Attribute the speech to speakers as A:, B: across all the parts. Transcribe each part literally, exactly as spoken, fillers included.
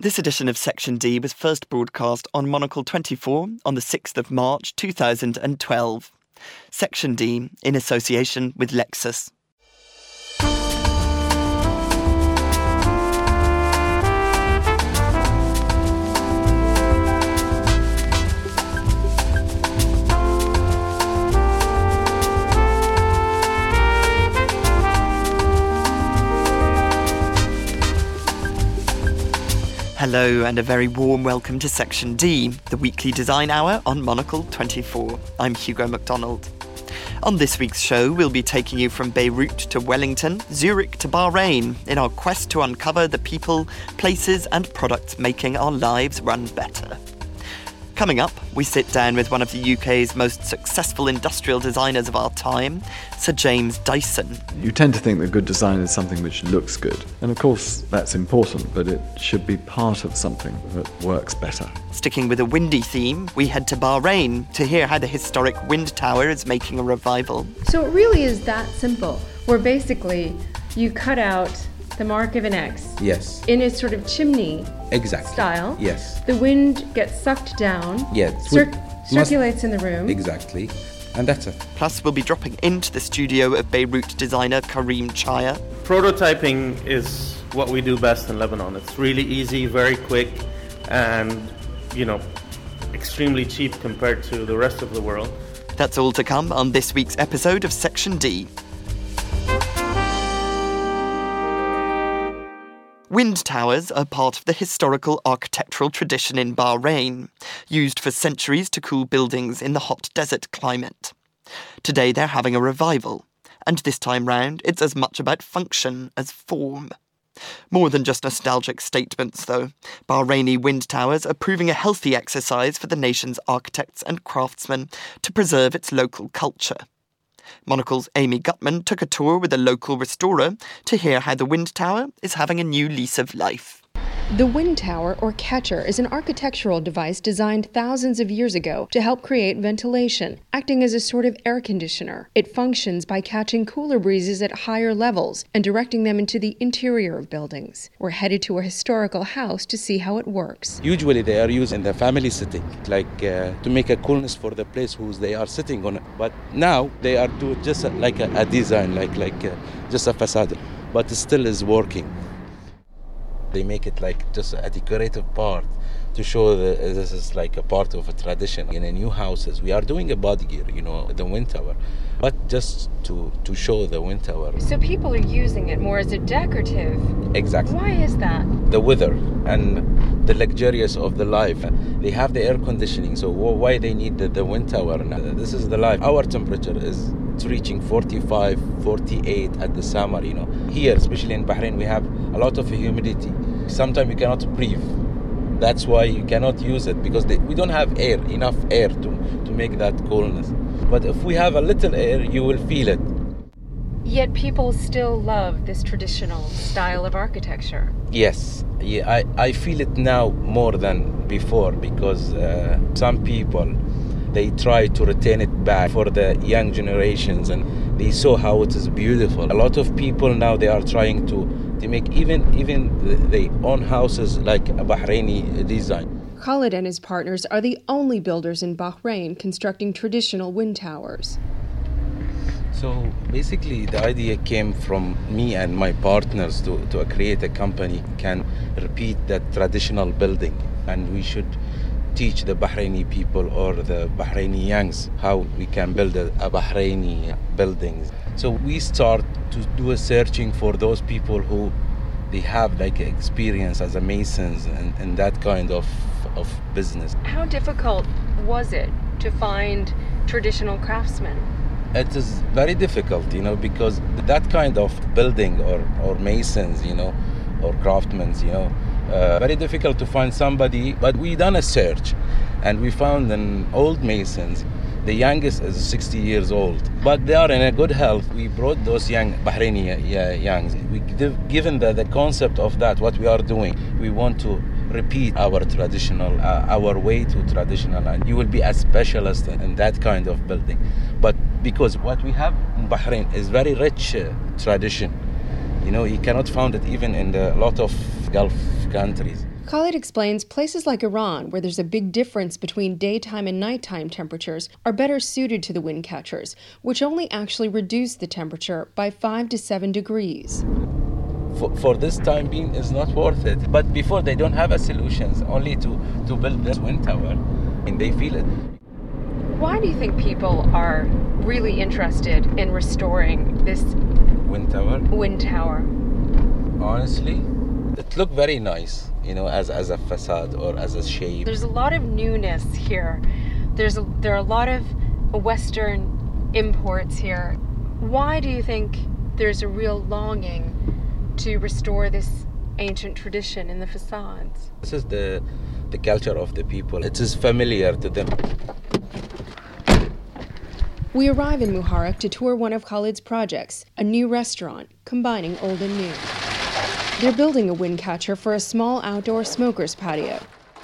A: This edition of Section D was first broadcast on Monocle twenty-four on the sixth of March two thousand twelve. Section D in association with Lexus. Hello and a very warm welcome to Section D, the weekly design hour on Monocle twenty-four. I'm Hugo MacDonald. On this week's show, we'll be taking you from Beirut to Wellington, Zurich to Bahrain, in our quest to uncover the people, places and products making our lives run better. Coming up, we sit down with one of the U K's most successful industrial designers of our time, Sir James Dyson.
B: You tend to think that good design is something which looks good. And of course, that's important, but it should be part of something that works better.
A: Sticking with a windy theme, we head to Bahrain to hear how the historic wind tower is making a revival.
C: So it really is that simple, where basically you cut out the mark of an X.
D: Yes.
C: In a sort of chimney
D: exactly.
C: style.
D: Yes.
C: The wind gets sucked down.
D: Yes.
C: Cir-
D: Must...
C: circulates in the room.
D: Exactly. And that's it.
A: Plus, we'll be dropping into the studio of Beirut designer Karim Chaya.
E: Prototyping is what we do best in Lebanon. It's really easy, very quick, and, you know, extremely cheap compared to the rest of the world.
A: That's all to come on this week's episode of Section D. Wind towers are part of the historical architectural tradition in Bahrain, used for centuries to cool buildings in the hot desert climate. Today they're having a revival, and this time round it's as much about function as form. More than just nostalgic statements, though. Bahraini wind towers are proving a healthy exercise for the nation's architects and craftsmen to preserve its local culture. Monocle's Amy Gutman took a tour with a local restorer to hear how the wind tower is having a new lease of life.
C: The wind tower, or catcher, is an architectural device designed thousands of years ago to help create ventilation, acting as a sort of air conditioner. It functions by catching cooler breezes at higher levels and directing them into the interior of buildings. We're headed to a historical house to see how it works.
D: Usually they are used in the family sitting, like uh, to make a coolness for the place whose they are sitting on it. But now they are doing just a, like a, a design, like, like uh, just a facade, but it still is working. They make it like just a decorative part to show that this is like a part of a tradition. In the new houses, we are doing a body gear, you know, the wind tower, but just to, to show the wind tower.
C: So people are using it more as a decorative.
D: Exactly.
C: Why is that?
D: The weather and the luxurious of the life. They have the air conditioning, so why they need the, the wind tower? This is the life. Our temperature is it's reaching forty-five, forty-eight at the summer, you know. Here, especially in Bahrain, we have a lot of humidity. Sometimes you cannot breathe. That's why you cannot use it, because they, we don't have air, enough air to, to make that coolness. But if we have a little air, you will feel it.
C: Yet people still love this traditional style of architecture.
D: Yes, yeah, I, I feel it now more than before, because uh, some people, they try to retain it back for the young generations, and they saw how it is beautiful. A lot of people now, they are trying to, to make even even their own houses like a Bahraini design.
C: Khalid and his partners are the only builders in Bahrain constructing traditional wind towers.
D: So basically the idea came from me and my partners to, to create a company can repeat that traditional building, and we should teach the Bahraini people or the Bahraini youngs how we can build a, a Bahraini buildings. So we start to do a searching for those people who they have like experience as a masons and, and that kind of of business.
C: How difficult was it to find traditional craftsmen?
D: It is very difficult, you know, because that kind of building or, or masons, you know, or craftsmen, you know, Uh, very difficult to find somebody, but we done a search and we found an old masons. The youngest is sixty years old, but they are in a good health. We brought those young Bahraini uh, youngs. We give, given the, the concept of that, what we are doing, we want to repeat our traditional, uh, our way to traditional, and you will be a specialist in that kind of building. But because what we have in Bahrain is very rich uh, tradition. You know, you cannot find it even in the lot of Gulf countries.
C: Khalid explains places like Iran, where there's a big difference between daytime and nighttime temperatures, are better suited to the wind catchers, which only actually reduce the temperature by five to seven degrees.
D: For, for this time being, it's not worth it. But before, they don't have a solutions, only to, to build this wind tower, and they feel it.
C: Why do you think people are really interested in restoring this
D: wind tower?
C: Wind tower.
D: Honestly, it looked very nice, you know, as, as a facade or as a shape.
C: There's a lot of newness here. There's a, there are a lot of Western imports here. Why do you think there's a real longing to restore this ancient tradition in the facades?
D: This is the, the culture of the people. It is familiar to them.
C: We arrive in Muharraq to tour one of Khalid's projects, a new restaurant combining old and new. They're building a wind catcher for a small outdoor smoker's patio.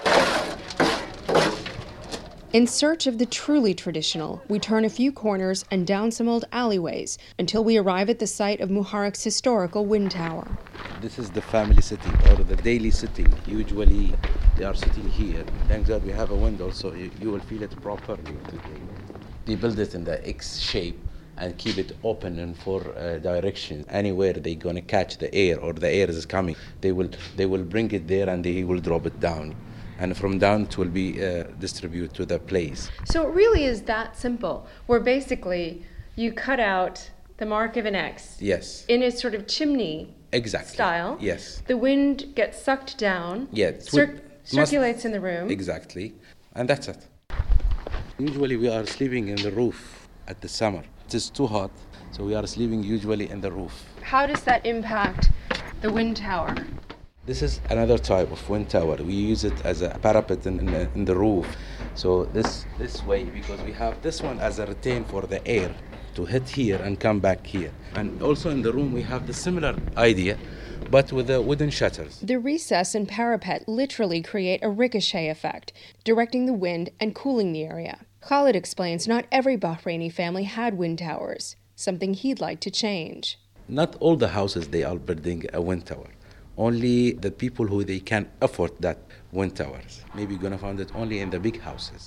C: In search of the truly traditional, we turn a few corners and down some old alleyways until we arrive at the site of Muharraq's historical wind tower.
D: This is the family sitting or the daily sitting. Usually they are sitting here. Thank God we have a window, so you, you will feel it properly today. They build it in the X shape and keep it open in four uh, directions. Anywhere they're going to catch the air or the air is coming, they will they will bring it there and they will drop it down. And from down it will be uh, distributed to the place.
C: So it really is that simple, where basically you cut out the mark of an X.
D: Yes.
C: In a sort of chimney
D: exactly.
C: style.
D: Yes.
C: The wind gets sucked down.
D: Yeah.
C: Cir- circulates in the room.
D: Exactly. And that's it. Usually we are sleeping in the roof at the summer. It is too hot, so we are sleeping usually in the roof.
C: How does that impact the wind tower?
D: This is another type of wind tower. We use it as a parapet in, in, the, in the roof. So this this way, because we have this one as a retain for the air to hit here and come back here. And also in the room we have the similar idea, but with the wooden shutters.
C: The recess and parapet literally create a ricochet effect, directing the wind and cooling the area. Khalid explains not every Bahraini family had wind towers, something he'd like to change.
D: Not all the houses they are building a wind tower. Only the people who they can afford that wind towers. Maybe you're gonna find it only in the big houses.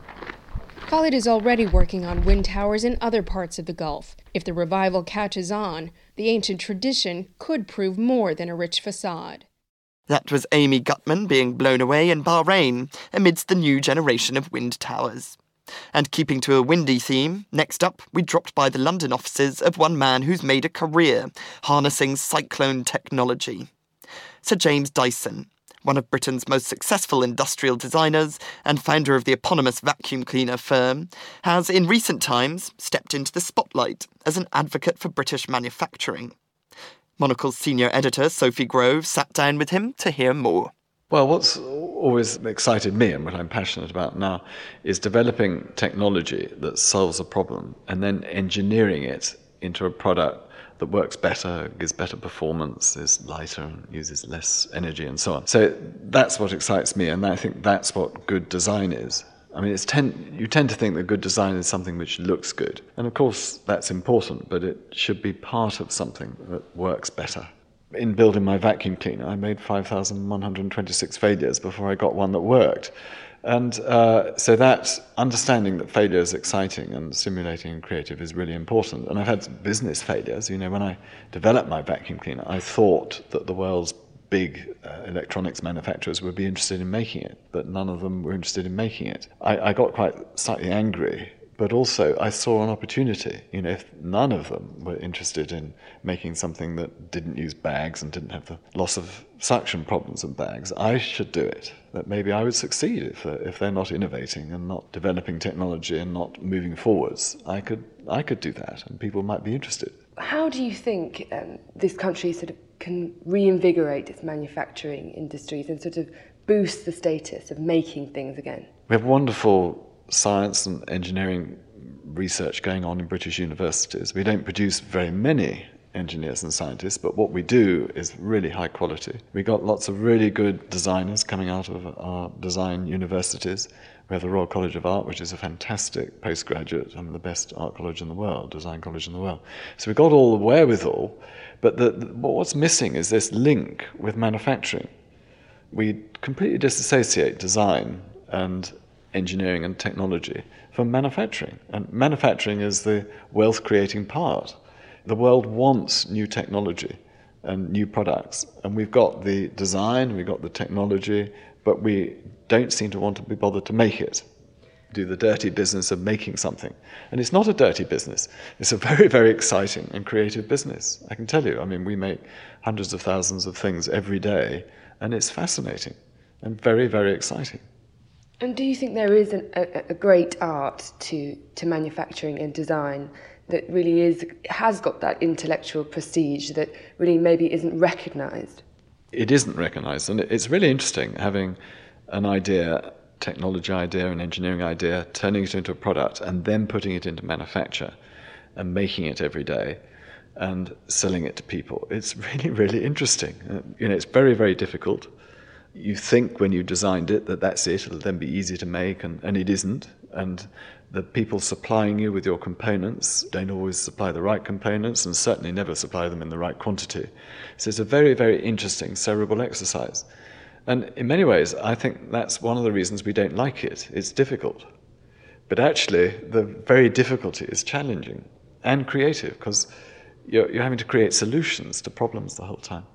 C: Khalid is already working on wind towers in other parts of the Gulf. If the revival catches on, the ancient tradition could prove more than a rich facade.
A: That was Amy Gutman being blown away in Bahrain amidst the new generation of wind towers. And keeping to a windy theme, next up we dropped by the London offices of one man who's made a career harnessing cyclone technology. Sir James Dyson, one of Britain's most successful industrial designers and founder of the eponymous vacuum cleaner firm, has in recent times stepped into the spotlight as an advocate for British manufacturing. Monocle's senior editor, Sophie Grove, sat down with him to hear more.
B: Well, what's always excited me and what I'm passionate about now is developing technology that solves a problem and then engineering it into a product that works better, gives better performance, is lighter, and uses less energy and so on. So that's what excites me, and I think that's what good design is. I mean, it's ten, you tend to think that good design is something which looks good. And of course, that's important, but it should be part of something that works better. In building my vacuum cleaner, I made five thousand one hundred twenty-six failures before I got one that worked. And uh, so that understanding that failure is exciting and stimulating and creative is really important. And I've had business failures. You know, when I developed my vacuum cleaner, I thought that the world's big uh, electronics manufacturers would be interested in making it, but none of them were interested in making it. I, I got quite slightly angry, but also I saw an opportunity. You know, if none of them were interested in making something that didn't use bags and didn't have the loss of suction problems of bags, I should do it. That maybe I would succeed if they're, if they're not innovating and not developing technology and not moving forwards. I could I could do that, and people might be interested.
F: How do you think um, this country sort of can reinvigorate its manufacturing industries and sort of boost the status of making things again?
B: We have wonderful science and engineering research going on in British universities. We don't produce very many engineers and scientists, but what we do is really high quality. We got lots of really good designers coming out of our design universities. We have the Royal College of Art, which is a fantastic postgraduate, I mean, the best art college in the world, design college in the world. So we've got all the wherewithal, but the, the, what's missing is this link with manufacturing. we completely disassociate design and engineering and technology from manufacturing. And manufacturing is the wealth-creating part. The world wants new technology and new products. And we've got the design, we've got the technology, but we don't seem to want to be bothered to make it. Do the dirty business of making something. And it's not a dirty business. It's a very, very exciting and creative business. I can tell you, I mean, we make hundreds of thousands of things every day, and it's fascinating and very, very exciting.
F: And do you think there is an, a, a great art to, to manufacturing and design that really is has got that intellectual prestige that really maybe isn't recognised?
B: It isn't recognised, and it's really interesting having an idea, technology idea, an engineering idea, turning it into a product and then putting it into manufacture and making it every day and selling it to people. It's really, really interesting. Uh, you know, it's very, very difficult. You think when you designed it that that's it, it'll then be easy to make, and, and it isn't. And the people supplying you with your components don't always supply the right components and certainly never supply them in the right quantity. So it's a very, very interesting cerebral exercise. And in many ways, I think that's one of the reasons we don't like it. It's difficult. But actually, the very difficulty is challenging and creative because you're, you're having to create solutions to problems the whole time.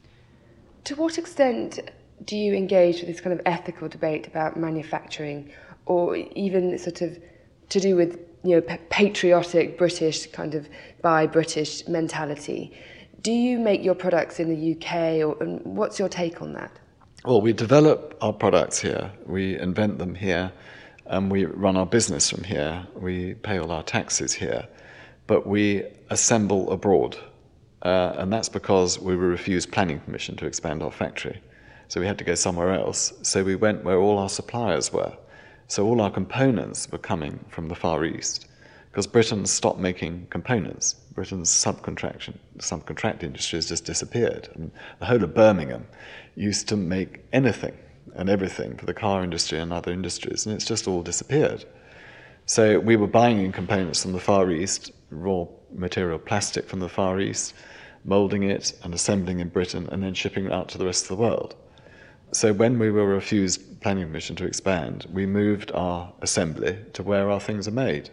F: To what extent do you engage with this kind of ethical debate about manufacturing, or even sort of to do with, you know, patriotic British kind of buy British mentality? Do you make your products in the U K, or and what's your take on that?
B: Well, we develop our products here, we invent them here, and we run our business from here. We pay all our taxes here, but we assemble abroad, uh, and that's because we were refused planning permission to expand our factory. So we had to go somewhere else. So we went where all our suppliers were. So all our components were coming from the Far East, because Britain stopped making components. Britain's subcontraction, subcontract industry has just disappeared. And the whole of Birmingham used to make anything and everything for the car industry and other industries, and it's just all disappeared. So we were buying in components from the Far East, raw material plastic from the Far East, moulding it and assembling in Britain, and then shipping it out to the rest of the world. So when we were refused planning permission to expand, we moved our assembly to where our things are made.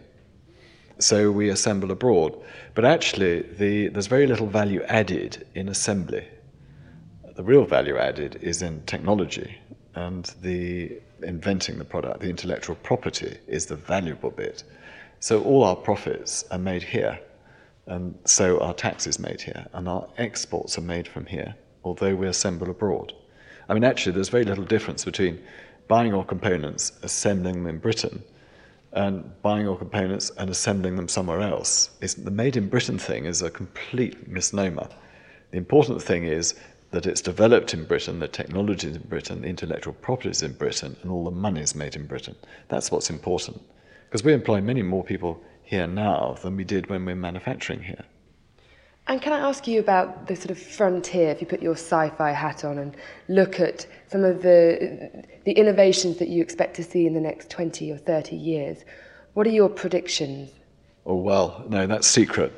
B: So we assemble abroad. But actually, the, there's very little value added in assembly. The real value added is in technology, and the inventing the product, the intellectual property, is the valuable bit. So all our profits are made here, and so our tax is made here, and our exports are made from here, although we assemble abroad. I mean, actually, there's very little difference between buying your components, assembling them in Britain, and buying your components and assembling them somewhere else. It's, the Made in Britain thing is a complete misnomer. The important thing is that it's developed in Britain, the technology is in Britain, the intellectual property is in Britain, and all the money is made in Britain. That's what's important. Because we employ many more people here now than we did when we were manufacturing here.
F: And can I ask you about the sort of frontier, if you put your sci-fi hat on and look at some of the the innovations that you expect to see in the next twenty or thirty years? What are your predictions?
B: Oh, well, no, that's secret.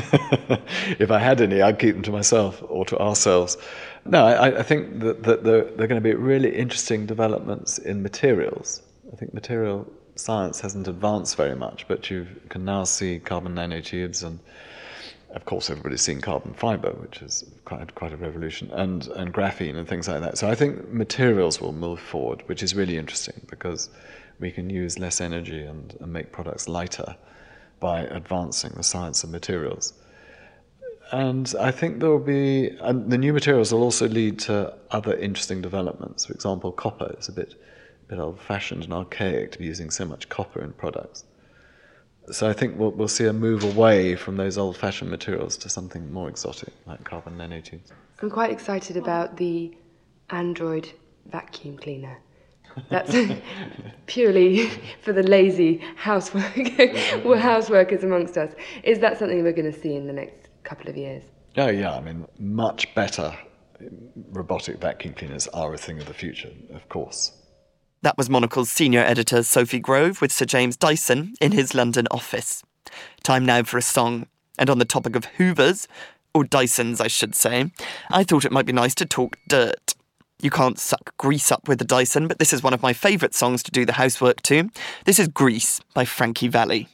B: If I had any, I'd keep them to myself or to ourselves. No, I, I think that, that there, there are going to be really interesting developments in materials. I think material science hasn't advanced very much, but you can now see carbon nanotubes, and of course everybody's seen carbon fibre, which is quite, quite a revolution, and, and graphene and things like that. So I think materials will move forward, which is really interesting because we can use less energy and, and make products lighter by advancing the science of materials. And I think there will be, and the new materials will also lead to other interesting developments. For example, copper is a bit, a bit old-fashioned and archaic to be using so much copper in products. So I think we'll, we'll see a move away from those old-fashioned materials to something more exotic, like carbon nanotubes.
F: I'm quite excited about the Android vacuum cleaner. That's purely for the lazy housework houseworkers amongst us. Is that something we're going to see in the next couple of years?
B: Oh, yeah. I mean, much better robotic vacuum cleaners are a thing of the future, of course.
A: That was Monocle's senior editor Sophie Grove with Sir James Dyson in his London office. Time now for a song. And on the topic of Hoovers, or Dysons I should say, I thought it might be nice to talk dirt. You can't suck grease up with the Dyson, but this is one of my favourite songs to do the housework to. This is Grease by Frankie Valli.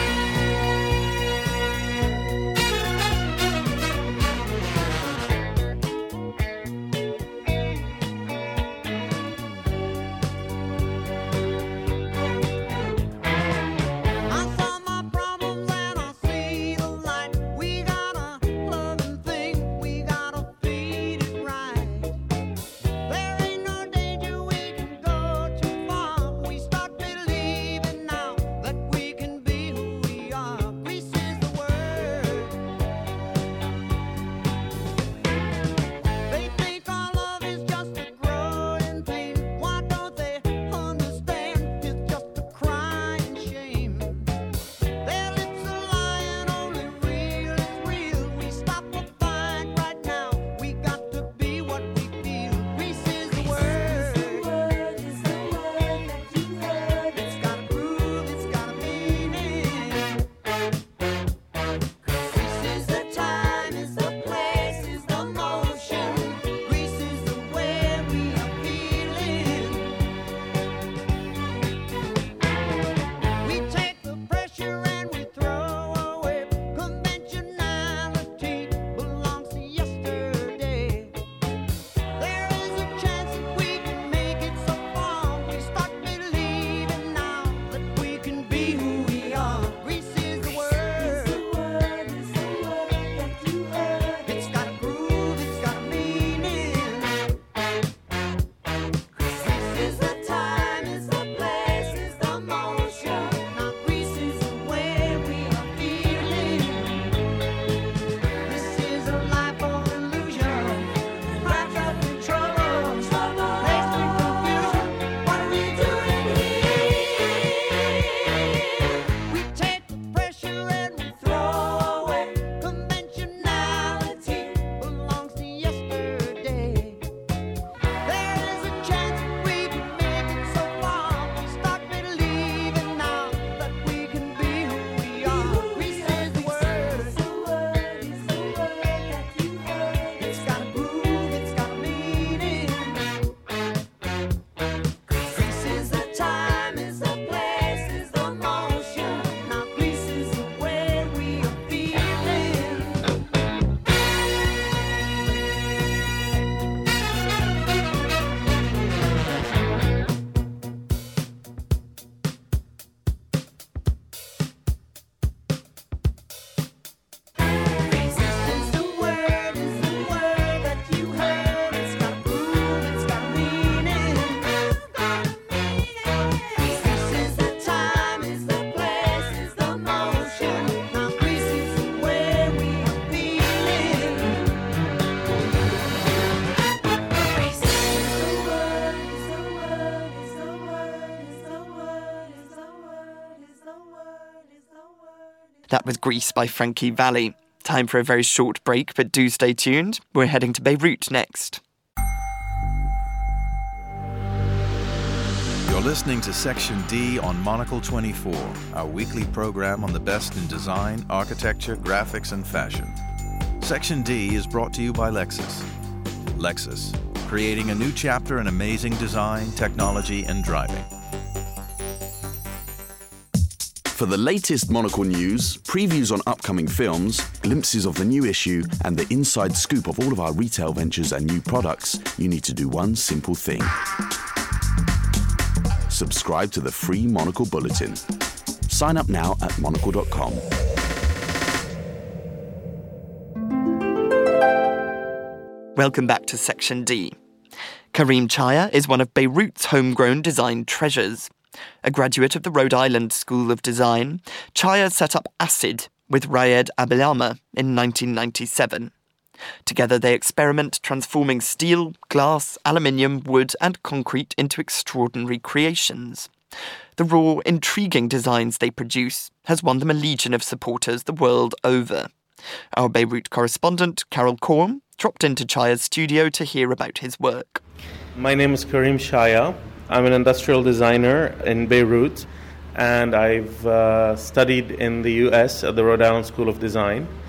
A: That was Grease by Frankie Valli. Time for a very short break, but do stay tuned. We're heading to Beirut next.
G: You're listening to Section D on Monocle twenty-four, our weekly program on the best in design, architecture, graphics, and fashion. Section D is brought to you by Lexus. Lexus, creating a new chapter in amazing design, technology, and driving.
H: For the latest Monocle news, previews on upcoming films, glimpses of the new issue, and the inside scoop of all of our retail ventures and new products, you need to do one simple thing. Subscribe to the free Monocle Bulletin. Sign up now at monocle dot com.
A: Welcome back to Section D. Karim Chaya is one of Beirut's homegrown design treasures. A graduate of the Rhode Island School of Design, Chaya set up ACID with Raed Abelama in nineteen ninety-seven. Together they experiment transforming steel, glass, aluminium, wood and concrete into extraordinary creations. The raw, intriguing designs they produce has won them a legion of supporters the world over. Our Beirut correspondent, Carol Korn, dropped into Chaya's studio to hear about his work.
E: My name is Karim Chaya. I'm an industrial designer in Beirut, and I've uh, studied in the U S at the Rhode Island School of Design.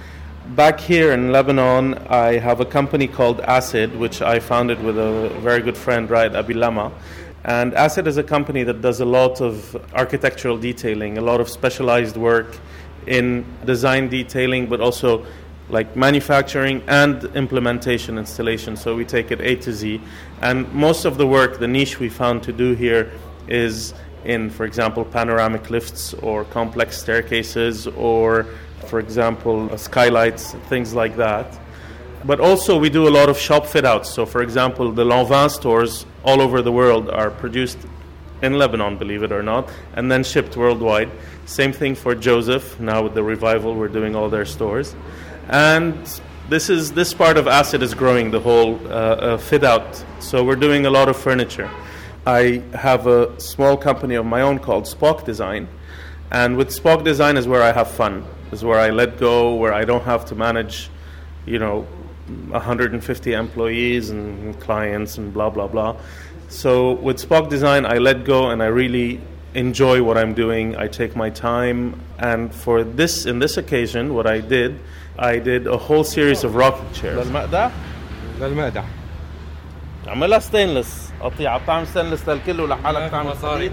E: back here in Lebanon, I have a company called Acid, which I founded with a very good friend, Raed Abilama. And Acid is a company that does a lot of architectural detailing, a lot of specialized work in design detailing, but also like manufacturing and implementation installation. So we take it A to Z. And most of the work, the niche we found to do here is in, for example, panoramic lifts or complex staircases or, for example, skylights, things like that. But also we do a lot of shop fit-outs. So, for example, the Lanvin stores all over the world are produced in Lebanon, believe it or not, and then shipped worldwide. Same thing for Joseph. Now with the revival, we're doing all their stores. And this is this part of Acid is growing, the whole uh, uh, fit-out. So we're doing a lot of furniture. I have a small company of my own called Spock Design. And with Spock Design is where I have fun, is where I let go, where I don't have to manage, you know, one hundred fifty employees and clients and blah, blah, blah. So with Spock Design, I let go and I really enjoy what I'm doing. I take my time. And for this, in this occasion, what I did, I did a whole series of rocking chairs.
D: للمقدح للمقدح عملها ستينلس قطيعة بتعمل ستينلس للكل ولحالك تعمل مصاري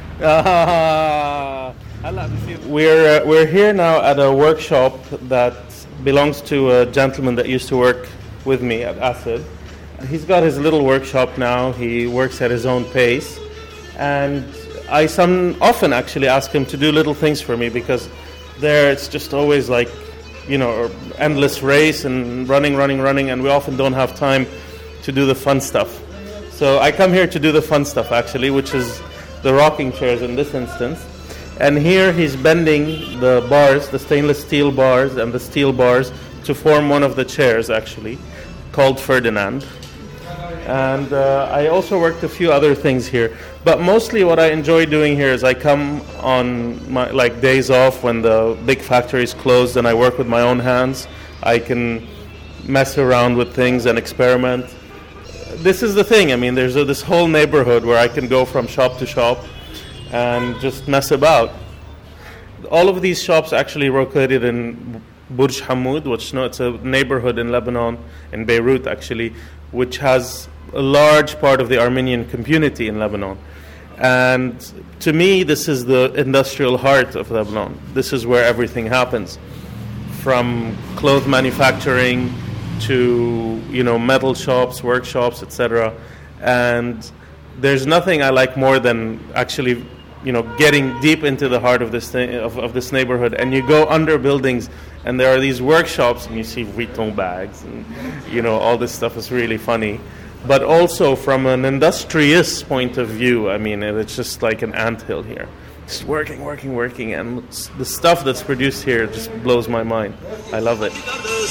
E: We're uh, we're here now at a workshop that belongs to a gentleman that used to work with me at Acid. He's got his little workshop now. He works at his own pace, and I some often actually ask him to do little things for me because there it's just always like, you know, endless race and running, running, running, and we often don't have time to do the fun stuff. So I come here to do the fun stuff, actually, which is the rocking chairs in this instance. And here he's bending the bars, the stainless steel bars and the steel bars to form one of the chairs, actually, called Ferdinand. And uh, I also worked a few other things here. But mostly what I enjoy doing here is I come on my like days off when the big factory is closed and I work with my own hands. I can mess around with things and experiment. This is the thing. I mean, there's a, this whole neighborhood where I can go from shop to shop and just mess about. All of these shops actually located in Burj Hamoud, which no, it's a neighborhood in Lebanon, in Beirut actually, which has a large part of the Armenian community in Lebanon. And to me, this is the industrial heart of Lebanon. This is where everything happens, from cloth manufacturing to, you know, metal shops, workshops, et cetera. And there's nothing I like more than actually, you know, getting deep into the heart of this thing, of, of this neighborhood, and you go under buildings, and there are these workshops, and you see Vuitton bags, and you know, all this stuff is really funny. But also from an industrious point of view, I mean, it's just like an anthill here, just working, working, working, and the stuff that's produced here just blows my mind. I love it.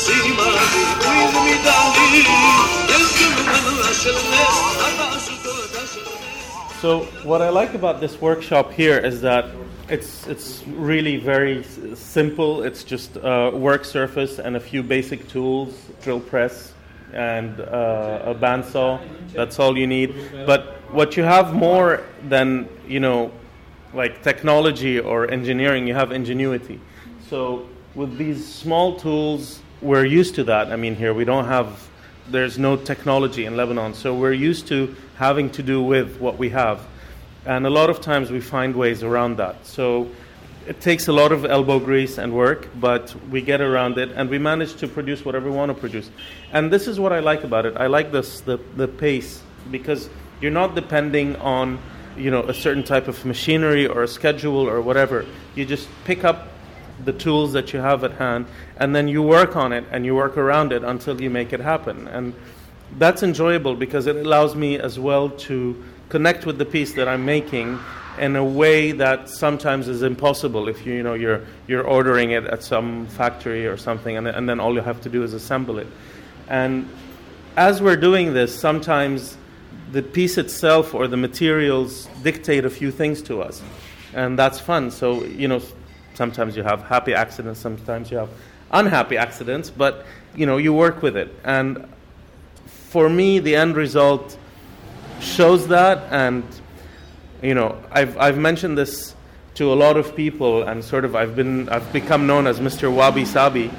E: So what I like about this workshop here is that it's it's really very s- simple. It's just a work surface and a few basic tools, drill press and uh, a bandsaw. That's all you need. But what you have more than, you know, like technology or engineering, you have ingenuity. So with these small tools, we're used to that. I mean, here we don't have, there's no technology in Lebanon, so we're used to having to do with what we have. And a lot of times we find ways around that. So it takes a lot of elbow grease and work, but we get around it and we manage to produce whatever we want to produce. And this is what I like about it. I like this, the, the pace, because you're not depending on, you know, a certain type of machinery or a schedule or whatever. You just pick up the tools that you have at hand, and then you work on it and you work around it until you make it happen. And that's enjoyable because it allows me as well to connect with the piece that I'm making in a way that sometimes is impossible if you, you know, you're you're ordering it at some factory or something, and, and then all you have to do is assemble it. And as we're doing this, sometimes the piece itself or the materials dictate a few things to us, and that's fun. So, you know, sometimes you have happy accidents, sometimes you have unhappy accidents, but, you know, you work with it. And for me, the end result shows that. And, you know, I've I've mentioned this to a lot of people, and sort of I've been I've become known as Mister Wabi Sabi,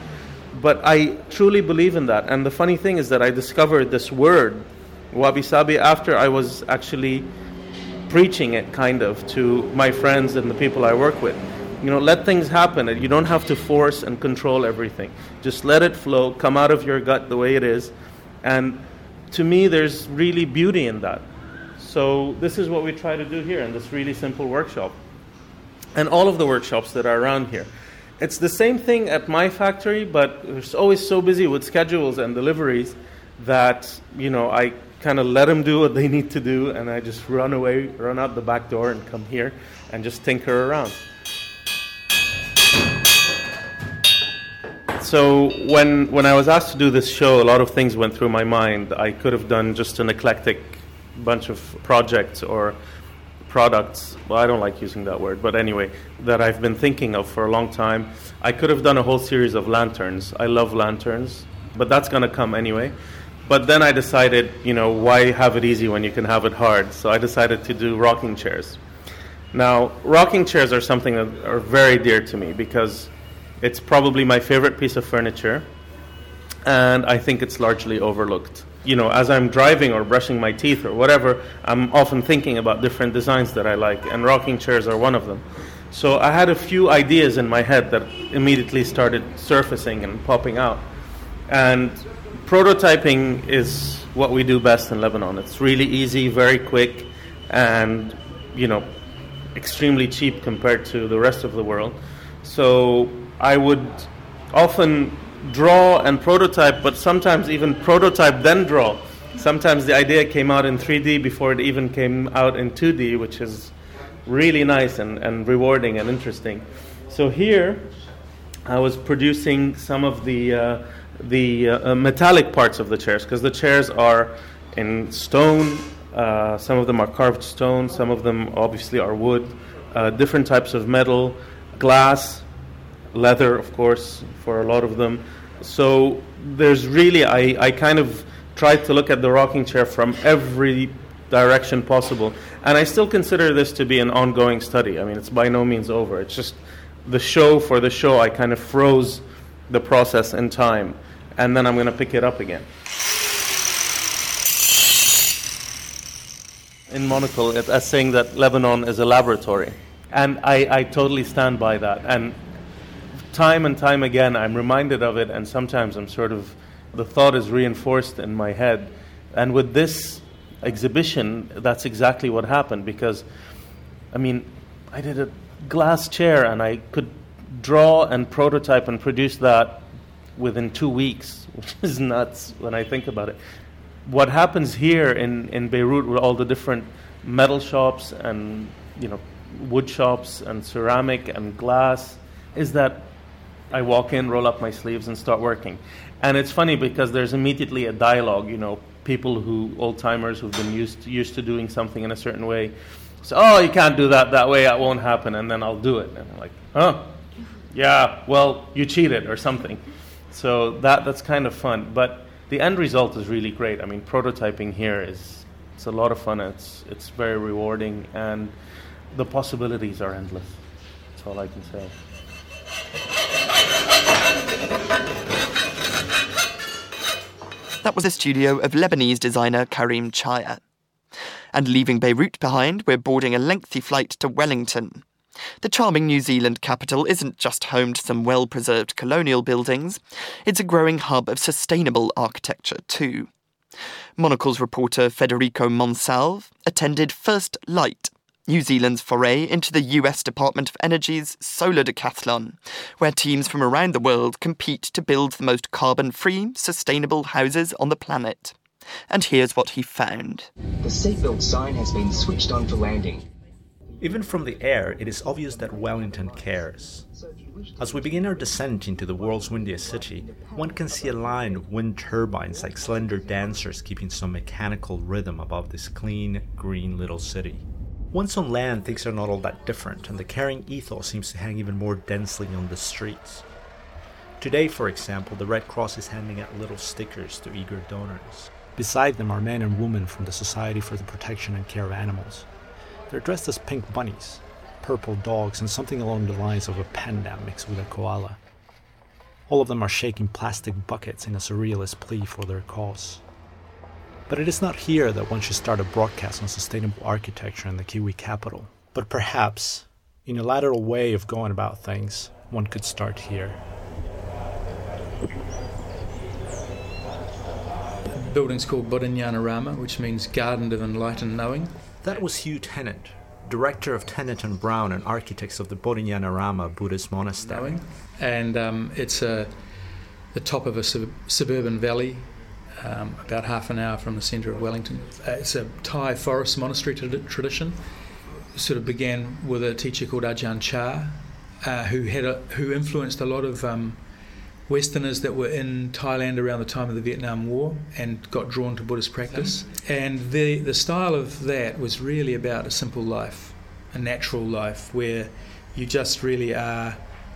E: But I truly believe in that. And the funny thing is that I discovered this word, wabi-sabi, after I was actually preaching it kind of to my friends and the people I work with. You know, let things happen. You don't have to force and control everything. Just let it flow, come out of your gut the way it is. And to me, there's really beauty in that. So this is what we try to do here in this really simple workshop. And all of the workshops that are around here. It's the same thing at my factory, but it's always so busy with schedules and deliveries that, you know, I kind of let them do what they need to do, and I just run away, run out the back door and come here and just tinker around. So when when I was asked to do this show, a lot of things went through my mind. I could have done just an eclectic bunch of projects or products. Well, I don't like using that word, but anyway, that I've been thinking of for a long time. I could have done a whole series of lanterns. I love lanterns, but that's going to come anyway. But then I decided, you know, why have it easy when you can have it hard? So I decided to do rocking chairs. Now, rocking chairs are something that are very dear to me because it's probably my favorite piece of furniture, and I think it's largely overlooked. You know, as I'm driving or brushing my teeth or whatever, I'm often thinking about different designs that I like, and rocking chairs are one of them. So I had a few ideas in my head that immediately started surfacing and popping out. And prototyping is what we do best in Lebanon. It's really easy, very quick, and, you know, extremely cheap compared to the rest of the world. So I would often draw and prototype, but sometimes even prototype then draw. Sometimes the idea came out in three D before it even came out in two D, which is really nice and, and rewarding and interesting. So here I was producing some of the uh, the uh, metallic parts of the chairs, because the chairs are in stone, uh, some of them are carved stone, some of them obviously are wood, uh, different types of metal, glass, leather, of course, for a lot of them. So there's really, I, I kind of tried to look at the rocking chair from every direction possible. And I still consider this to be an ongoing study. I mean, it's by no means over. It's just the show for the show, I kind of froze the process in time. And then I'm going to pick it up again. In Monocle, it's as saying that Lebanon is a laboratory. And I, I totally stand by that. And time and time again, I'm reminded of it, and sometimes I'm sort of, the thought is reinforced in my head. And with this exhibition, that's exactly what happened, because, I mean, I did a glass chair, and I could draw and prototype and produce that within two weeks, which is nuts when I think about it. What happens here in, in Beirut with all the different metal shops and, you know, wood shops and ceramic and glass is that I walk in, roll up my sleeves, and start working. And it's funny because there's immediately a dialogue, you know, people who, old-timers who've been used to, used to doing something in a certain way, say, oh, you can't do that that way, that won't happen, and then I'll do it. And I'm like, oh, yeah, well, you cheated or something. So that that's kind of fun. But the end result is really great. I mean, prototyping here is, it's a lot of fun, it's it's very rewarding, and the possibilities are endless. That's all I can say.
A: That was a studio of Lebanese designer Karim Chaya. And leaving Beirut behind, we're boarding a lengthy flight to Wellington. The charming New Zealand capital isn't just home to some well-preserved colonial buildings, it's a growing hub of sustainable architecture too. Monocle's reporter Federico Monsalve attended First Light, New Zealand's foray into the U S Department of Energy's solar decathlon, where teams from around the world compete to build the most carbon-free, sustainable houses on the planet. And here's what he found.
I: The seatbelt sign has been switched on for landing.
J: Even from the air, it is obvious that Wellington cares. As we begin our descent into the world's windiest city, one can see a line of wind turbines like slender dancers keeping some mechanical rhythm above this clean, green little city. Once on land, things are not all that different, and the caring ethos seems to hang even more densely on the streets. Today, for example, the Red Cross is handing out little stickers to eager donors. Beside them are men and women from the Society for the Protection and Care of Animals. They're dressed as pink bunnies, purple dogs, and something along the lines of a panda mixed with a koala. All of them are shaking plastic buckets in a surrealist plea for their cause. But it is not here that one should start a broadcast on sustainable architecture in the Kiwi capital. But perhaps, in a lateral way of going about things, one could start here.
K: The building's called Bodhinjanarama, which means Garden of Enlightened Knowing.
J: That was Hugh Tennant, director of Tennant and Brown and architects of the Bodhinjanarama Buddhist monastery.
K: And um, it's a, the top of a sub- suburban valley, um, about half an hour from the centre of Wellington. Uh, it's a Thai forest monastery t- tradition. It sort of began with a teacher called Ajahn Chah, uh, who had a, who influenced a lot of um, Westerners that were in Thailand around the time of the Vietnam War and got drawn to Buddhist practice. And the the style of that was really about a simple life, a natural life, where you just really are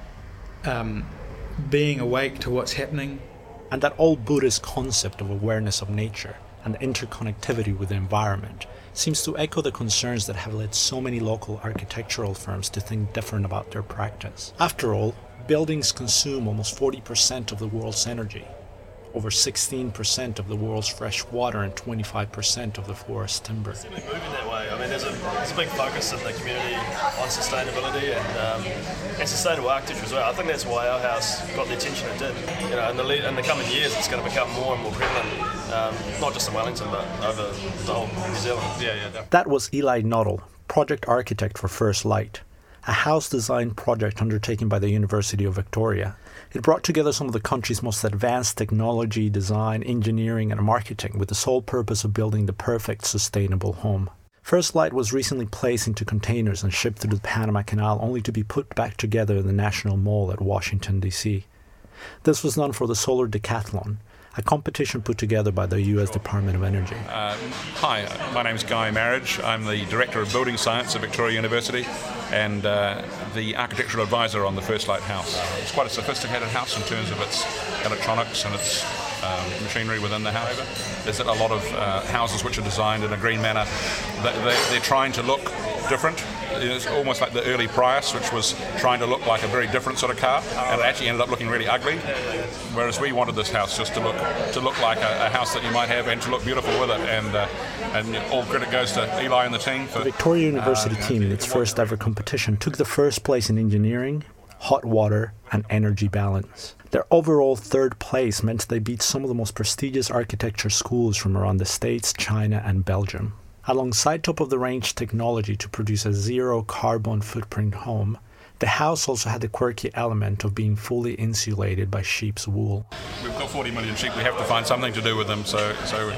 K: um, being awake to what's happening.
J: And that old Buddhist concept of awareness of nature and interconnectivity with the environment seems to echo the concerns that have led so many local architectural firms to think different about their practice. After all, buildings consume almost forty percent of the world's energy, over sixteen percent of the world's fresh water, and twenty-five percent of the forest timber.
L: It's moving that way. I mean, there's a, there's a big focus in the community on sustainability and, um, and sustainable architecture as well. I think that's why our house got the attention it did. You know, in the, le- in the coming years, it's going to become more and more prevalent, um, not just in Wellington, but over the whole New Zealand. Yeah, yeah.
J: That was Eli Noddle, project architect for First Light, a house design project undertaken by the University of Victoria. It brought together some of the country's most advanced technology, design, engineering, and marketing with the sole purpose of building the perfect sustainable home. First Light was recently placed into containers and shipped through the Panama Canal, only to be put back together in the National Mall at Washington, D C. This was done for the Solar Decathlon, a competition put together by the U S Department of Energy.
M: Uh, hi, my name is Guy Marriage. I'm the Director of Building Science at Victoria University and uh, the architectural advisor on the First Light house. It's quite a sophisticated house in terms of its electronics and its um, machinery within the house. There's a lot of uh, houses which are designed in a green manner. They're trying to look different. It's almost like the early Prius, which was trying to look like a very different sort of car, and it actually ended up looking really ugly. Whereas we wanted this house just to look to look like a, a house that you might have and to look beautiful with it. And uh, and all credit goes to Eli and the team. For,
J: the Victoria University
M: uh,
J: team, in its first ever competition, took the first place in engineering, hot water, and energy balance. Their overall third place meant they beat some of the most prestigious architecture schools from around the States, China, and Belgium. Alongside top-of-the-range technology to produce a zero-carbon footprint home, the house also had the quirky element of being fully insulated by sheep's wool.
M: We've got forty million sheep. We have to find something to do with them, so so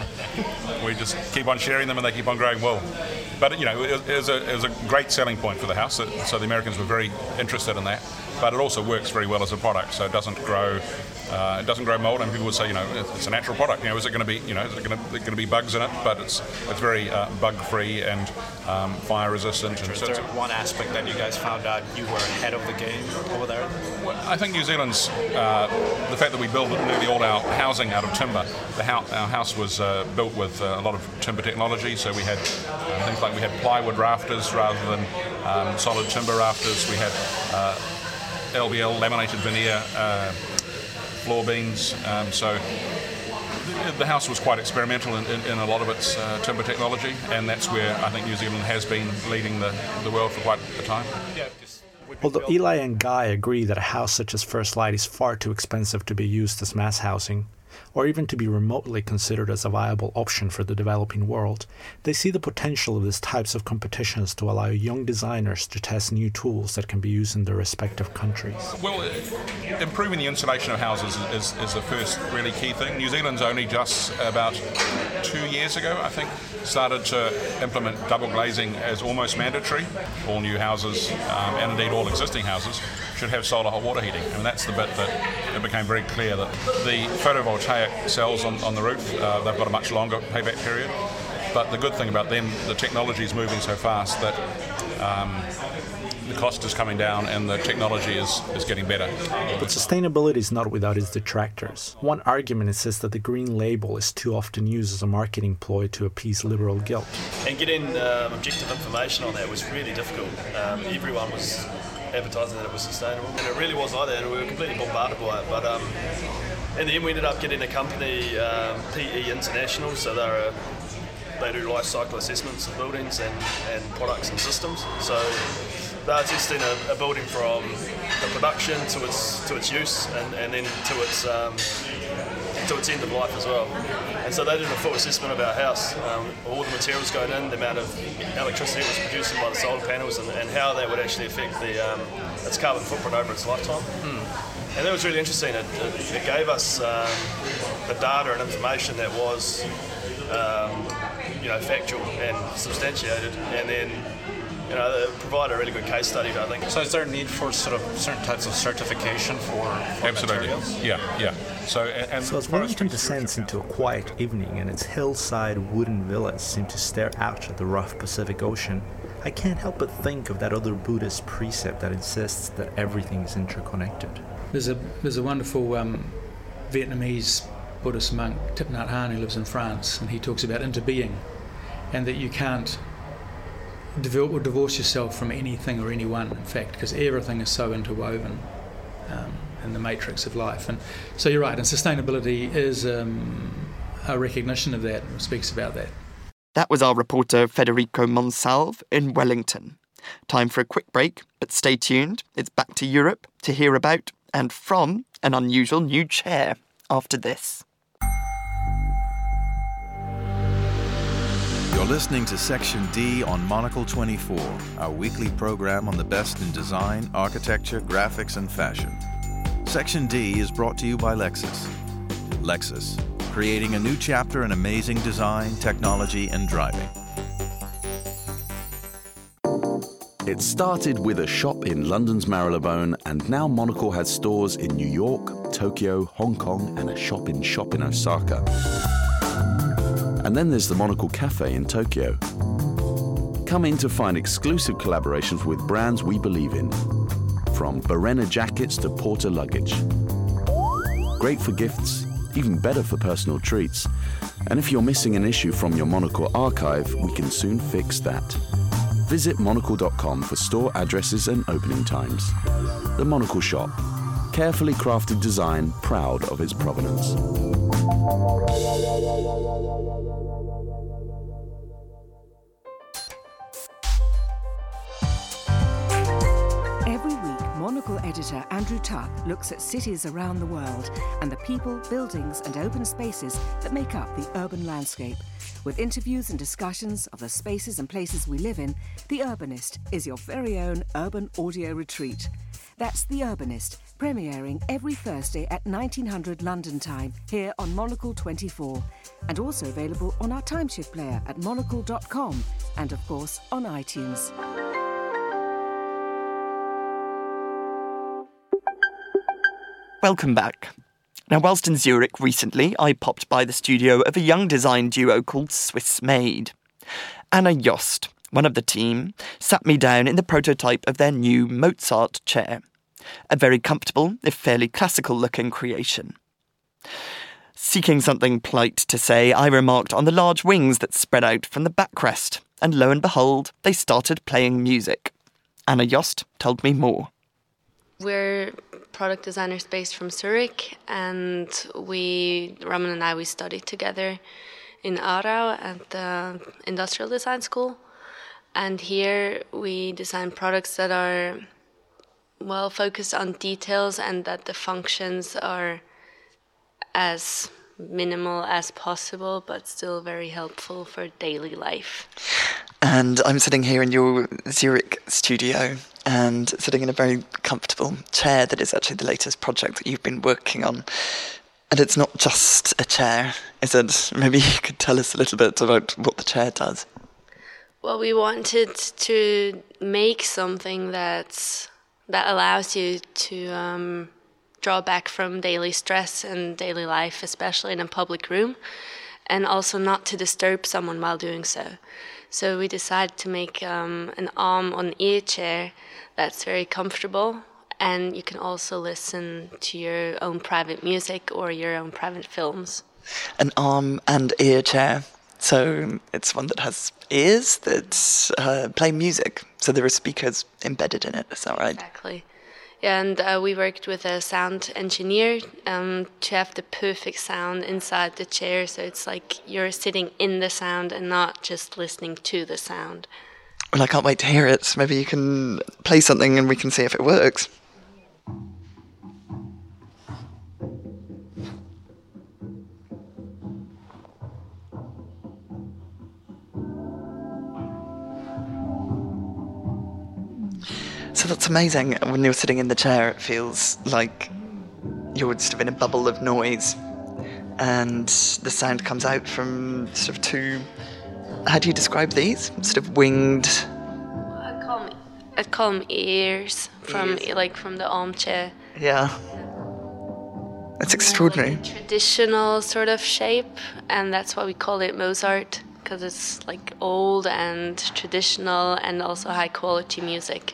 M: we just keep on sharing them and they keep on growing wool. But, you know, it was a, it was a great selling point for the house, so the Americans were very interested in that. But it also works very well as a product, so it doesn't grow uh, it doesn't grow mold, and people would say, you know, it's a natural product. You know, is it going to be, you know, is it going to, going to be bugs in it? But it's it's very uh, bug-free and um, fire-resistant.
N: Is there one aspect that you guys found out you were ahead of the game over there?
M: Well, I think New Zealand's uh, the fact that we build nearly all our housing out of timber. The house, our house was uh, built with uh, a lot of timber technology, so we had uh, things like we had plywood rafters rather than um, solid timber rafters. We had uh, L V L, laminated veneer, uh, floor beams, um, so the house was quite experimental in, in, in a lot of its uh, timber technology, and that's where I think New Zealand has been leading the, the world for quite a time.
J: Although Eli and Guy agree that a house such as First Light is far too expensive to be used as mass housing, or even to be remotely considered as a viable option for the developing world, they see the potential of these types of competitions to allow young designers to test new tools that can be used in their respective countries.
M: Well, improving the insulation of houses is, is the first really key thing. New Zealand's only just about two years ago, I think, started to implement double glazing as almost mandatory. All new houses, um, and indeed all existing houses, should have solar hot water heating. And that's the bit that it became very clear that the photovoltaic cells on, on the roof, uh, they've got a much longer payback period. But the good thing about them, the technology is moving so fast that um, the cost is coming down and the technology is, is getting better.
J: But sustainability is not without its detractors. One argument insists that the green label is too often used as a marketing ploy to appease liberal guilt.
L: And getting um, objective information on that was really difficult. Um, everyone was advertising that it was sustainable, and it really was like that, and we were completely bombarded by it. But um, in the end, we ended up getting a company, um, P E International, so they're a, they do life cycle assessments of buildings and, and products and systems. So they're testing a, a building from the production to its to its use, and, and then to its um, to its end of life as well. And so they did a full assessment of our house, um, all the materials going in, the amount of electricity it was producing by the solar panels, and, and how that would actually affect the um, its carbon footprint over its lifetime. Mm. And that was really interesting. It, it, it gave us um, the data and information that was um, you know, factual and substantiated, and then you know, it provided a really good case study, I think.
N: So is there a need for sort of certain types of certification for, for
M: Absolutely.
N: materials?
M: Yeah, yeah. So, and, and
J: so as Wellington descends into a quiet evening and its hillside wooden villas seem to stare out at the rough Pacific Ocean, I can't help but think of that other Buddhist precept that insists that everything is interconnected.
K: There's a there's a wonderful um, Vietnamese Buddhist monk, Thich Nhat Hanh, who lives in France, and he talks about interbeing, and that you can't or divorce yourself from anything or anyone, in fact, because everything is so interwoven um, in the matrix of life. And so you're right, and sustainability is um, a recognition of that, and speaks about that.
A: That was our reporter Federico Monsalve in Wellington. Time for a quick break, but stay tuned. It's back to Europe to hear about and from an unusual new chair after this.
G: You're listening to Section D on Monocle twenty-four, our weekly program on the best in design, architecture, graphics, and fashion. Section D is brought to you by Lexus. Lexus, creating a new chapter in amazing design, technology, and driving.
H: It started with a shop in London's Marylebone, and now Monocle has stores in New York, Tokyo, Hong Kong, and a shop-in-shop in Osaka. And then there's the Monocle Cafe in Tokyo. Come in to find exclusive collaborations with brands we believe in, from Barena jackets to Porter luggage. Great for gifts, even better for personal treats. And if you're missing an issue from your Monocle archive, we can soon fix that. Visit monocle dot com for store addresses and opening times. The Monocle Shop. Carefully crafted design, proud of its provenance.
O: Monocle editor Andrew Tuck looks at cities around the world and the people, buildings and open spaces that make up the urban landscape. With interviews and discussions of the spaces and places we live in, The Urbanist is your very own urban audio retreat. That's The Urbanist, premiering every Thursday at nineteen hundred London time here on Monocle twenty-four, and also available on our timeshift player at monocle dot com and of course on iTunes.
A: Welcome back. Now, whilst in Zurich recently, I popped by the studio of a young design duo called Swiss Made. Anna Jost, one of the team, sat me down in the prototype of their new Mozart chair, a very comfortable, if fairly classical-looking creation. Seeking something polite to say, I remarked on the large wings that spread out from the backrest, and lo and behold, they started playing music. Anna Jost told me more.
P: We're product designers based from Zurich, and we, Roman and I, we studied together in Aarau at the Industrial Design School. And here we design products that are well focused on details and that the functions are as minimal as possible, but still very helpful for daily life.
A: And I'm sitting here in your Zurich studio and sitting in a very comfortable chair that is actually the latest project that you've been working on. And it's not just a chair, is it? Maybe you could tell us a little bit about what the chair does.
P: Well, we wanted to make something that's, that allows you to um, draw back from daily stress and daily life, especially in a public room, and also not to disturb someone while doing so. So we decided to make um, an arm-on-ear chair that's very comfortable, and you can also listen to your own private music or your own private films.
A: An arm and ear chair So it's one that has ears that uh, play music. So there are speakers embedded in it. Is that right?
P: Exactly. Yeah, and uh, we worked with a sound engineer um, to have the perfect sound inside the chair. So it's like you're sitting in the sound and not just listening to the sound.
A: Well, I can't wait to hear it. Maybe you can play something and we can see if it works. So that's amazing. When you're sitting in the chair, it feels like you're sort of in a bubble of noise, and the sound comes out from sort of two. How do you describe these? Sort of winged.
P: I call them, I call them ears from ears. Like from the armchair.
A: Yeah. It's extraordinary.
P: Like a traditional sort of shape, and that's why we call it Mozart, because it's like old and traditional and also high quality music.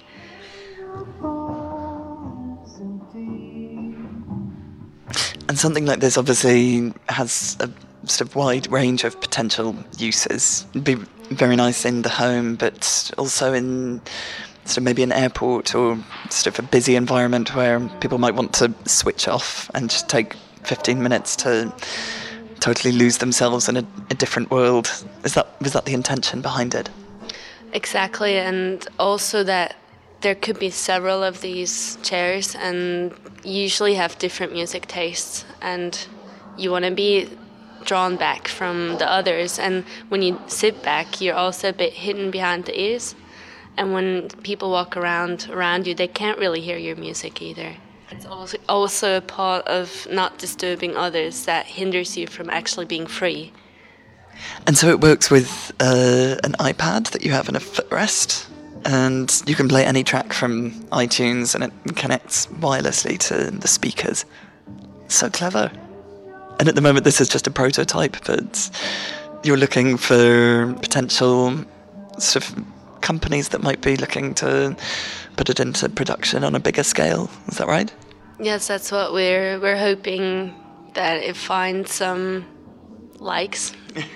A: And something like this obviously has a sort of wide range of potential uses. It'd be very nice in the home, but also in sort of maybe an airport or sort of a busy environment where people might want to switch off and just take fifteen minutes to totally lose themselves in a, a different world. Is that was that the intention behind it?
P: Exactly, and also that there could be several of these chairs and you usually have different music tastes and you want to be drawn back from the others, and when you sit back you're also a bit hidden behind the ears, and when people walk around around you they can't really hear your music either. It's also also a part of not disturbing others that hinders you from actually being free.
A: And so it works with uh, an iPad that you have in a footrest, and you can play any track from iTunes and it connects wirelessly to the speakers. So clever. And at the moment this is just a prototype, but you're looking for potential sort of companies that might be looking to put it into production on a bigger scale. Is that right?
P: Yes, that's what we're we're hoping, that it finds some likes.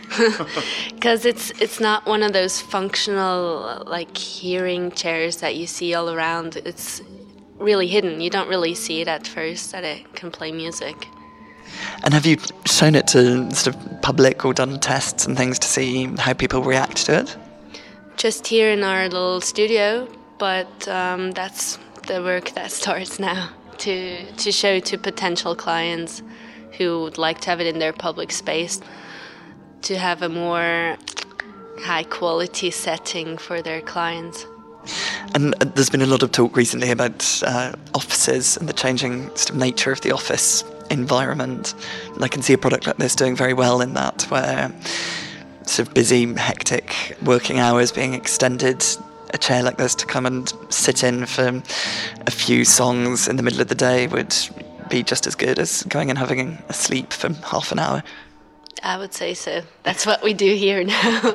P: Because it's it's not one of those functional like hearing chairs that you see all around. It's really hidden. You don't really see it at first that it can play music.
A: And have you shown it to sort of public or done tests and things to see how people react to it?
P: Just here in our little studio, but um, that's the work that starts now, to to show to potential clients who would like to have it in their public space, to have a more high-quality setting for their clients.
A: And there's been a lot of talk recently about uh, offices and the changing sort of nature of the office environment. And I can see a product like this doing very well in that, where sort of busy, hectic working hours being extended, a chair like this to come and sit in for a few songs in the middle of the day would be just as good as going and having a sleep for half an hour.
P: I would say so. That's what we do here now.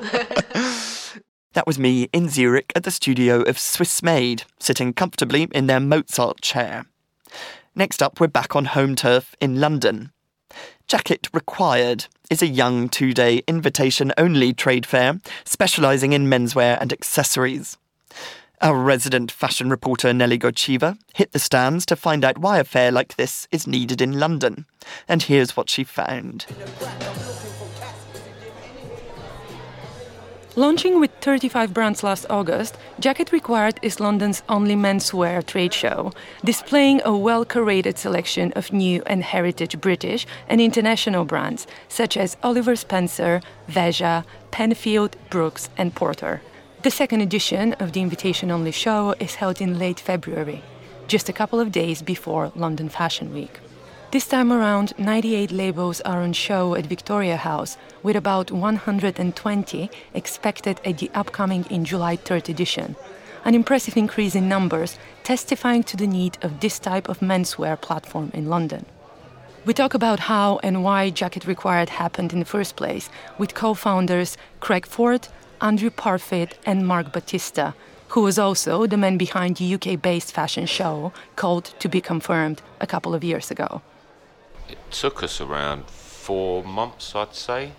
A: That was me in Zurich at the studio of Swiss Made, sitting comfortably in their Mozart chair. Next up, we're back on home turf in London. Jacket Required is a young two-day invitation-only trade fair specialising in menswear and accessories. Our resident fashion reporter Nelly Gochiva hit the stands to find out why a fair like this is needed in London. And here's what she found.
Q: Launching with thirty-five brands last August, Jacket Required is London's only menswear trade show, displaying a well-curated selection of new and heritage British and international brands, such as Oliver Spencer, Veja, Penfield, Brooks and Porter. The second edition of the invitation-only show is held in late February, just a couple of days before London Fashion Week. This time around, ninety-eight labels are on show at Victoria House, with about one hundred twenty expected at the upcoming in July third edition. An impressive increase in numbers, testifying to the need of this type of menswear platform in London. We talk about how and why Jacket Required happened in the first place with co-founders Craig Ford, Andrew Parfit and Mark Batista, who was also the man behind the U K-based fashion show called To Be Confirmed a couple of years ago.
R: It took us around four months, I'd say,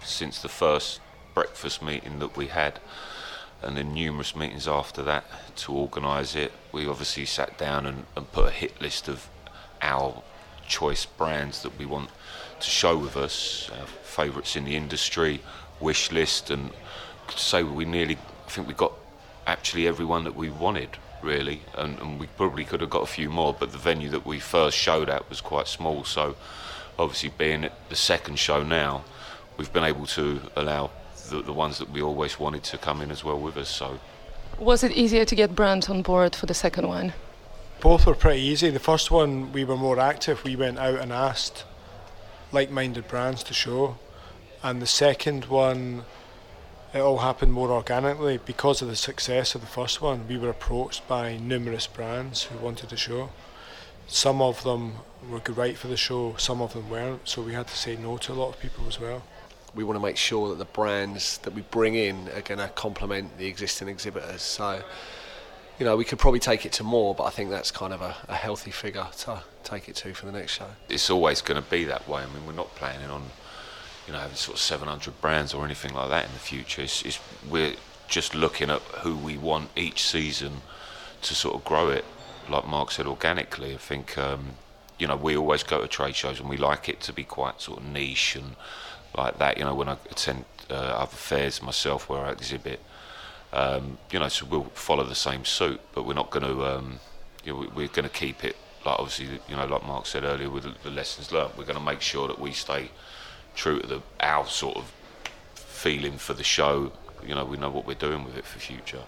R: since the first breakfast meeting that we had, and then numerous meetings after that to organise it. We obviously sat down and, and put a hit list of our choice brands that we want to show with us, our favourites in the industry, wish list, and to say we nearly, I think we got actually everyone that we wanted, really, and, and we probably could have got a few more, but the venue that we first showed at was quite small, so obviously being at the second show now, we've been able to allow the, the ones that we always wanted to come in as well with us. So,
Q: was it easier to get brands on board for the second one?
S: Both were pretty easy. The first one, we were more active. We went out and asked like-minded brands to show. And the second one, it all happened more organically. Because of the success of the first one, we were approached by numerous brands who wanted to show. Some of them were right for the show, some of them weren't, so we had to say no to a lot of people as well.
T: We want to make sure that the brands that we bring in are going to complement the existing exhibitors. So, you know, we could probably take it to more, but I think that's kind of a, a healthy figure to take it to for the next show.
R: It's always going to be that way. I mean, we're not planning on, you know, having sort of seven hundred brands or anything like that in the future. It's, it's, we're just looking at who we want each season to sort of grow it, like Mark said, organically. I think, um, you know, we always go to trade shows and we like it to be quite sort of niche and like that. You know, when I attend uh, other fairs myself where I exhibit, Um, you know, so we'll follow the same suit, but we're not going to, um, you know, we're going to keep it, like obviously, you know, like Mark said earlier with the, the lessons learned, we're going to make sure that we stay true to the, our sort of feeling for the show. You know, we know what we're doing with it for future.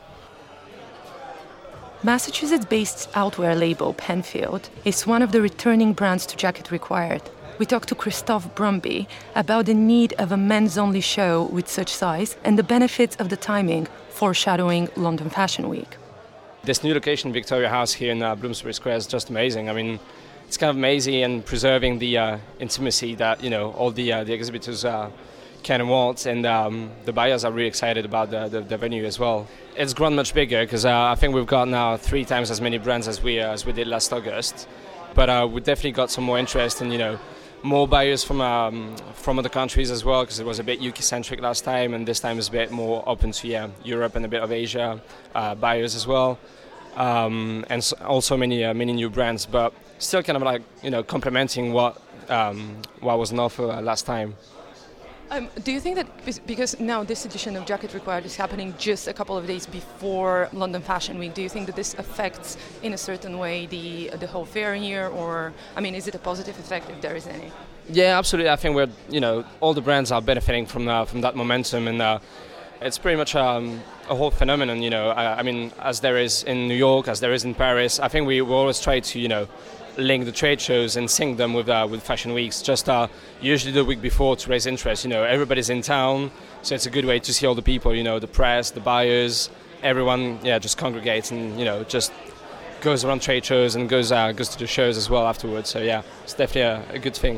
Q: Massachusetts-based outwear label Penfield is one of the returning brands to Jacket Required. We talked to Christophe Brumby about the need of a men's-only show with such size and the benefits of the timing, foreshadowing London Fashion Week.
U: This new location, Victoria House here in uh, Bloomsbury Square, is just amazing. I mean, it's kind of amazing and preserving the uh, intimacy that, you know, all the uh, the exhibitors uh, can and want, and um, the buyers are really excited about the, the, the venue as well. It's grown much bigger because uh, I think we've got now three times as many brands as we uh, as we did last August, but uh, we definitely got some more interest and, you know, more buyers from um, from other countries as well, because it was a bit U K-centric last time, and this time is a bit more open to yeah, Europe and a bit of Asia uh, buyers as well, um, and so also many uh, many new brands, but still kind of like, you know, complementing what um, what was on offer uh, last time.
Q: Um, do you think that because now this edition of Jacket Required is happening just a couple of days before London Fashion Week, do you think that this affects in a certain way the the whole fair here, or I mean, is it a positive effect if there is any?
U: Yeah, absolutely. I think we're, you know, all the brands are benefiting from uh, from that momentum, and uh, it's pretty much um, a whole phenomenon. You know, I, I mean, as there is in New York, as there is in Paris. I think we, we always try to, you know, link the trade shows and sync them with uh, with fashion weeks, just uh, usually the week before to raise interest. You know, everybody's in town, so it's a good way to see all the people, you know, the press, the buyers, everyone, yeah, just congregates and, you know, just goes around trade shows and goes uh, goes to the shows as well afterwards. So yeah, it's definitely a, a good thing.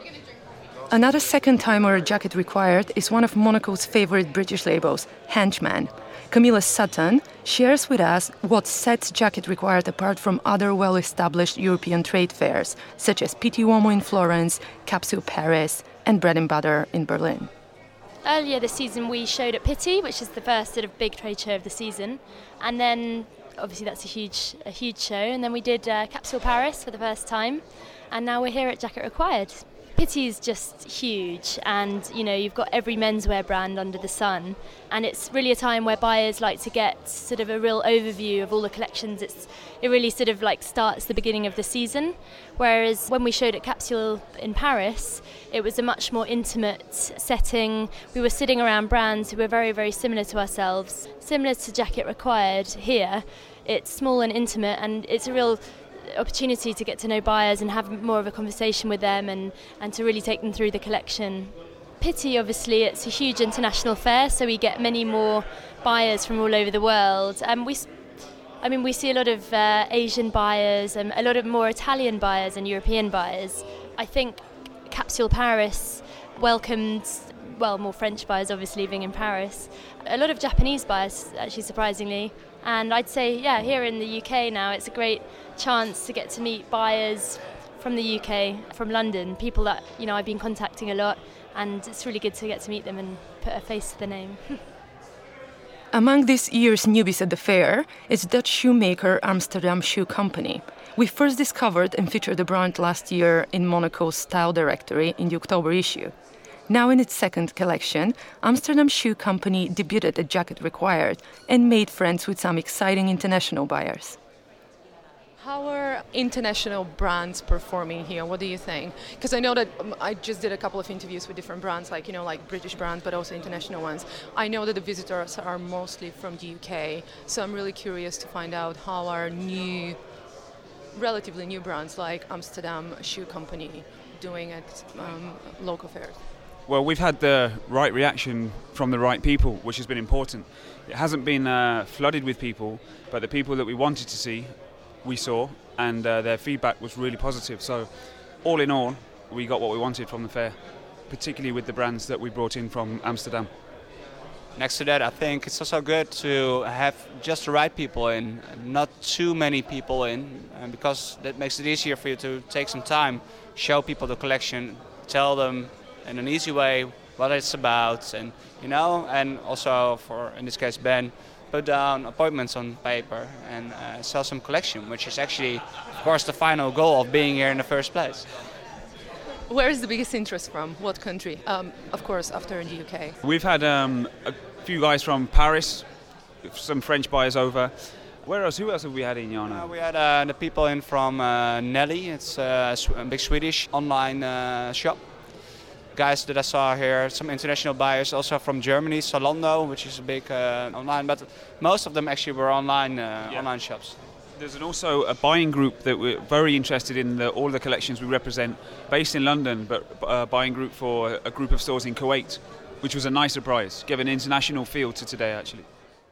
Q: Another second-timer Jacket Required is one of Monaco's favorite British labels, Henchman. Camilla Sutton shares with us what sets Jacket Required apart from other well-established European trade fairs, such as Pitti Uomo in Florence, Capsule Paris, and Bread and Butter in Berlin.
V: Earlier this season we showed at Pitti, which is the first sort of big trade show of the season, and then obviously that's a huge a huge show, and then we did uh, Capsule Paris for the first time, and now we're here at Jacket Required. Pitti is just huge, and you know, you've got every menswear brand under the sun, and it's really a time where buyers like to get sort of a real overview of all the collections. It's it really sort of like starts the beginning of the season, whereas when we showed at Capsule in Paris, it was a much more intimate setting. We were sitting around brands who were very, very similar to ourselves, similar to Jacket Required here. It's small and intimate, and it's a real opportunity to get to know buyers and have more of a conversation with them, and, and to really take them through the collection. Pitti, obviously, it's a huge international fair, so we get many more buyers from all over the world. And we, I mean, we see a lot of uh, Asian buyers and a lot of more Italian buyers and European buyers. I think Capsule Paris welcomed, well, more French buyers, obviously, living in Paris. A lot of Japanese buyers, actually, surprisingly. And I'd say, yeah, here in the U K now, it's a great chance to get to meet buyers from the U K, from London, people that, you know, I've been contacting a lot, and it's really good to get to meet them and put a face to the name.
Q: Among this year's newbies at the fair is Dutch shoemaker Amsterdam Shoe Company. We first discovered and featured the brand last year in Monaco's Style Directory in the October issue. Now in its second collection, Amsterdam Shoe Company debuted at Jacket Required and made friends with some exciting international buyers.
C: How are international brands performing here? What do you think? Because I know that um, I just did a couple of interviews with different brands, like, you know, like British brands, but also international ones. I know that the visitors are mostly from the U K, so I'm really curious to find out how are new, relatively new brands like Amsterdam Shoe Company doing at um, local fairs.
F: Well, we've had the right reaction from the right people, which has been important. It hasn't been uh, flooded with people, but the people that we wanted to see, we saw, and uh, their feedback was really positive. So all in all, we got what we wanted from the fair, particularly with the brands that we brought in from Amsterdam.
N: Next to that, I think it's also good to have just the right people in, not too many people in, and because that makes it easier for you to take some time, show people the collection, tell them in an easy way what it's about, and you know, and also for, in this case, Ben, put down appointments on paper and uh, sell some collection, which is actually, of course, the final goal of being here in the first place.
C: Where is the biggest interest from? What country? Um, of course, after in the U K.
F: We've had um, a few guys from Paris, some French buyers over. Where else? Who else have we had in, Jana?
N: Uh, we had uh, the people in from uh, Nelly. It's uh, a big Swedish online uh, shop. Guys that I saw here, some international buyers also from Germany, Zalando, which is a big uh, online, but most of them actually were online uh, yeah. online shops.
F: There's an also a buying group that we're very interested in the, all the collections we represent, based in London, but a buying group for a group of stores in Kuwait, which was a nice surprise, gave an international feel to today actually.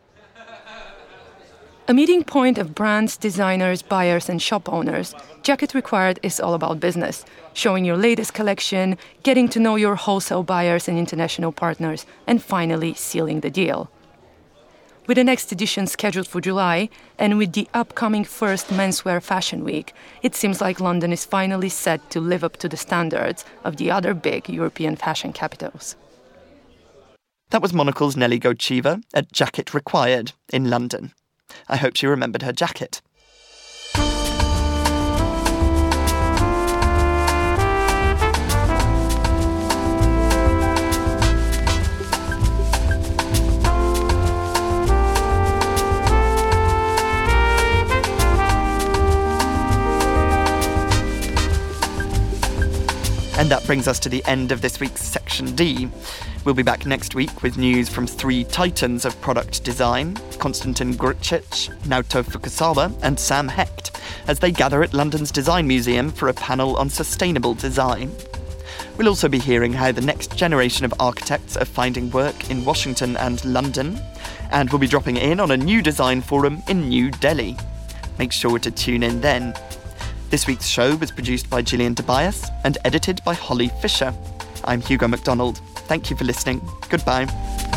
Q: A meeting point of brands, designers, buyers and shop owners, Jacket Required is all about business, showing your latest collection, getting to know your wholesale buyers and international partners, and finally sealing the deal. With the next edition scheduled for July, and with the upcoming first Menswear Fashion Week, it seems like London is finally set to live up to the standards of the other big European fashion capitals.
A: That was Monocle's Nelly Gochiva at Jacket Required in London. I hope she remembered her jacket. And that brings us to the end of this week's Section D. We'll be back next week with news from three titans of product design, Konstantin Grcic, Naoto Fukasawa and Sam Hecht, as they gather at London's Design Museum for a panel on sustainable design. We'll also be hearing how the next generation of architects are finding work in Washington and London, and we'll be dropping in on a new design forum in New Delhi. Make sure to tune in then. This week's show was produced by Gillian Tobias and edited by Holly Fisher. I'm Hugo MacDonald. Thank you for listening. Goodbye.